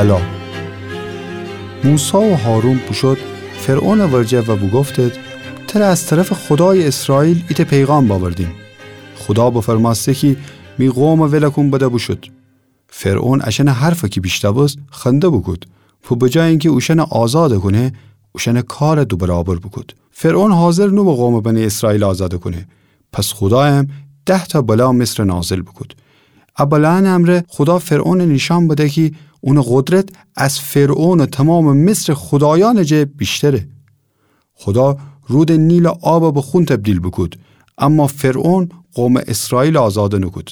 بلا. موسی و هارون پوشد فرعون ورجه و بگفتد تر از طرف خدای اسرائیل ایت پیغام باوردیم. خدا بفرماسته که می قوم ولکون بده بشد. فرعون اشن حرفه که بیشتر بود خنده بکد. و بجای اینکه اوشن آزاد کنه اوشن کار دو برابر بکد. فرعون حاضر نو به قوم بنی اسرائیل آزاد کنه. پس خدا هم 10 تا بلا مصر نازل بکد. اولا امر خدا فرعون نشان بده که اون قدرت از فرعون و تمام مصر خدایان جه بیشتره. خدا رود نیل آب به خون تبدیل بکد، اما فرعون قوم اسرائیل آزاد نکد.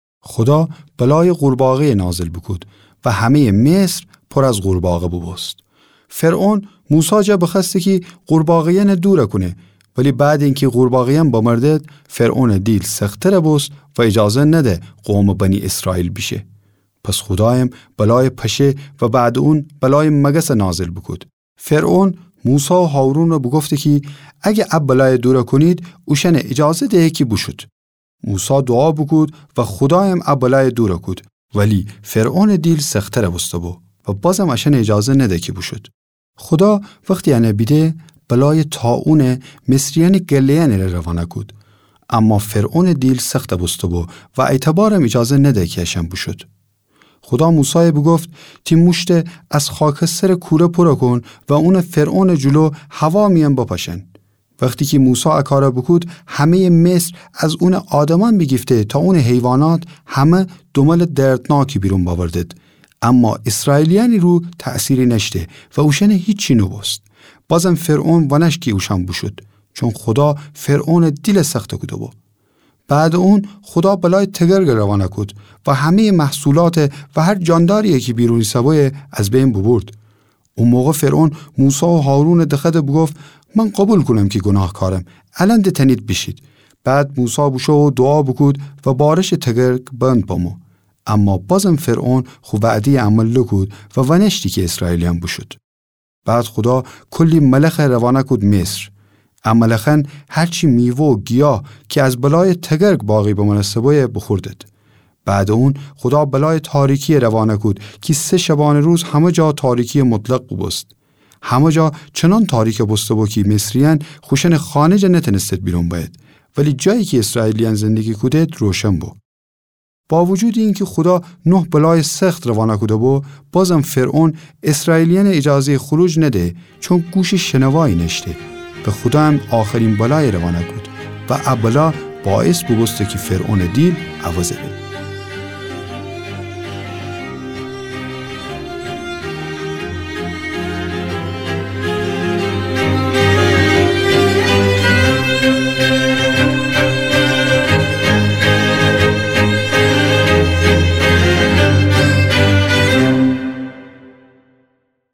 خدا بلای قورباغه نازل بکد و همه مصر پر از قورباغه ببست. فرعون موسی جا بخسته که قورباغه دور کنه، ولی بعد اینکه قورباغه بمردد فرعون دیل سختره بست و اجازه نده قوم بنی اسرائیل بشه. پس خدایم بلای پشه و بعد اون بلای مگس نازل بکد. فرعون موسی و هارون رو بگفته که اگه اب بلای دور کنید اوشن اجازه ده که بشد. موسی دعا بکد و خدایم اب بلای دور کد، ولی فرعون دیل سختره بسته بو و بازم اشن اجازه نده که بشد. خدا وقتی بیده بلای طاعون مصریان گلیان روانه کد، اما فرعون دیل سخت بسته بو و اعتبارم اجازه نده که اشن بشد. خدا موسی بگفت تی مشت از خاکستر کوره پره کن و اون فرعون جلو هوا میان بپاشن. وقتی که موسی اکاره بکود همه مصر از اون آدمان بگیفته تا اون حیوانات همه دمل دردناکی بیرون باوردد، اما اسرائیلیانی رو تأثیری نشته و اوشن هیچی نبست. بازم فرعون ونشکی اوشن بشد، چون خدا فرعون دیل سخت کده بود. بعد اون خدا بلای تگرگ روانه کد و همه محصولات و هر جانداریه که بیرونی سبای از بین ببرد. اون موقع فرعون موسی و هارون دخده بگفت من قبول کنم که گناه کارم، الان دتنید بشید. بعد موسی بشو و دعا بکد و بارش تگرگ بند بامو. اما بازم فرعون خو وعده عمل لکد و ونشتی که اسرائیلیان بشد. بعد خدا کلی ملخ روانه کد مصر. عملخن هرچی میوه و گیاه که از بلای تگرگ باقی به مناسبه بخوردد. بعد اون خدا بلای تاریکی روانه کد که 3 شبانه روز همه جا تاریکی مطلق بست. همه جا چنان تاریک بسته بود که مصریان خوشن خانه جا نتنستد بیرون باید، ولی جایی که اسرائیلیان زندگی کدید روشن بود. با وجود اینکه خدا 9 بلای سخت روانه کده بود، بازم فرعون اسرائیلیان اجازه خروج نده، چون گوش شنوایی نشته. به خدا هم آخرین بلای روانه کد و ابلا باعث ببسته که فرعون دیل عوضه بید.